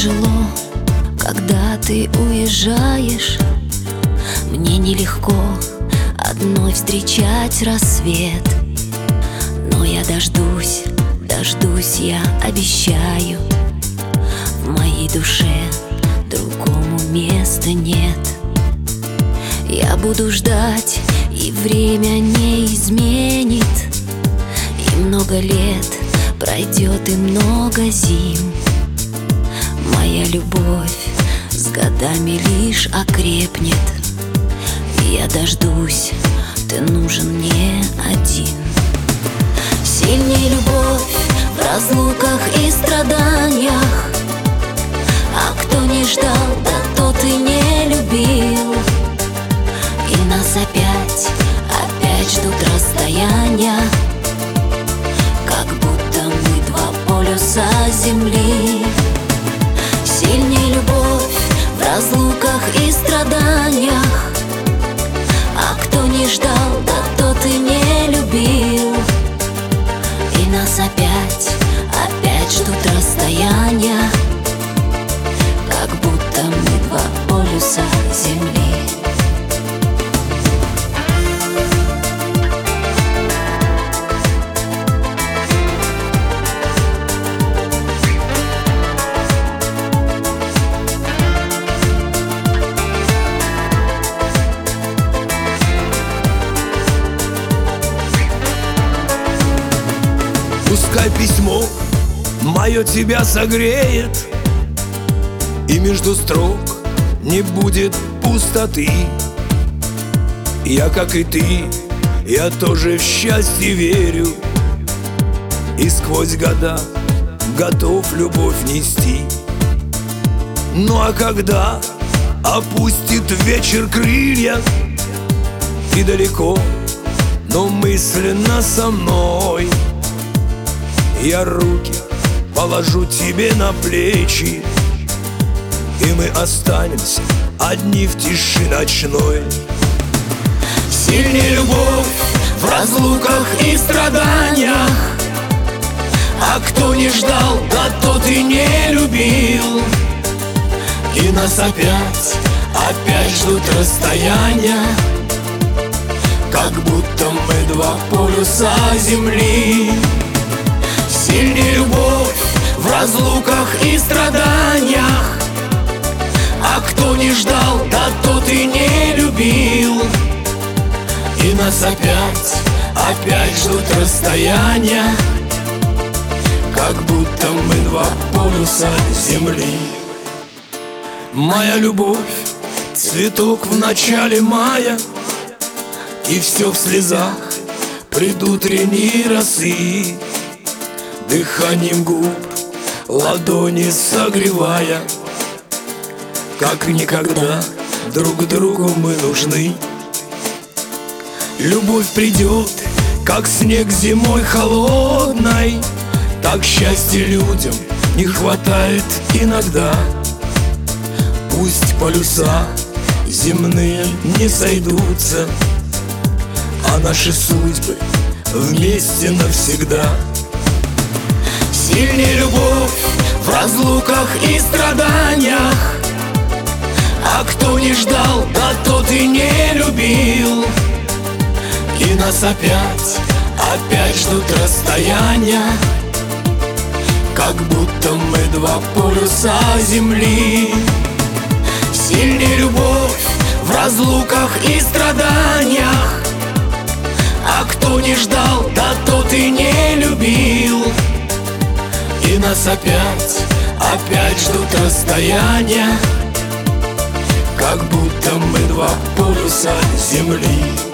тяжело, когда ты уезжаешь. Мне нелегко одной встречать рассвет, но я дождусь, я обещаю. В моей душе другому места нет. Я буду ждать, и время не изменит. И много лет пройдет, и много зим. Моя любовь с годами лишь окрепнет. Я дождусь, ты нужен мне один. Сильней любовь в разлуках и страданиях. А кто не ждал, да тот и не любил. И нас опять ждут расстояния, как будто мы два полюса земли. Сильней любовь в разлуках и страданиях. А кто не ждал, да тот и не любил. И нас опять ждут расстояния, как будто мы два полюса земли. Пускай письмо мое тебя согреет, и между строк не будет пустоты. Я, как и ты, я тоже в счастье верю, и сквозь года готов любовь нести. Ну а когда опустит вечер крылья, и далеко, но мысленно со мной, я руки положу тебе на плечи, и мы останемся одни в тиши ночной. Сильней любовь в разлуках и страданиях. А кто не ждал, да тот и не любил. И нас опять ждут расстояния, как будто мы два полюса земли. Сильней любовь в разлуках и страданиях. А кто не ждал, да тот и не любил. И нас опять ждут расстояния, как будто мы два полюса земли. Моя любовь — цветок в начале мая, и все в слезах предутренней росы. Дыханием губ ладони согревая, как никогда друг другу мы нужны. Любовь придет, как снег зимой холодной, так счастья людям не хватает иногда. Пусть полюса земные не сойдутся, а наши судьбы вместе навсегда. Сильней любовь в разлуках и страданиях. А кто не ждал, да тот и не любил. И нас опять ждут расстояния, как будто мы два полюса земли. Сильней любовь в разлуках и страданиях. А кто не ждал, да тот и не любил. И нас опять ждут расстояния, как будто мы два полюса земли.